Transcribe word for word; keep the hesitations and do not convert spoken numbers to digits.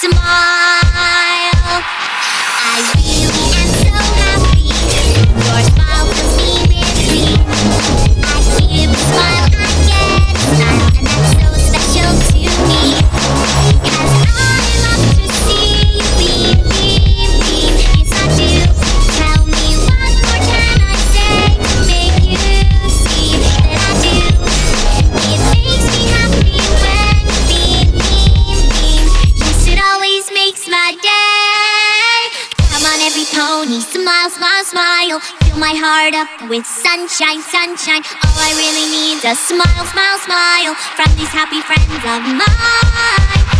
smile. I really am so happy. Your smile fills me with dreams. I give a smile, I get a smile, and that's so special to me. 'Cause I love to see you beam, beam, beam. Yes, I do. Tell me what more can I say to make you see that I do. It makes me happy when you beam, beam, beam. Yes, it always makes my day. Come on, every pony, smile, smile, smile. Fill my heart up with sunshine, sunshine. All I really need is a smile, smile, smile from these happy friends of mine.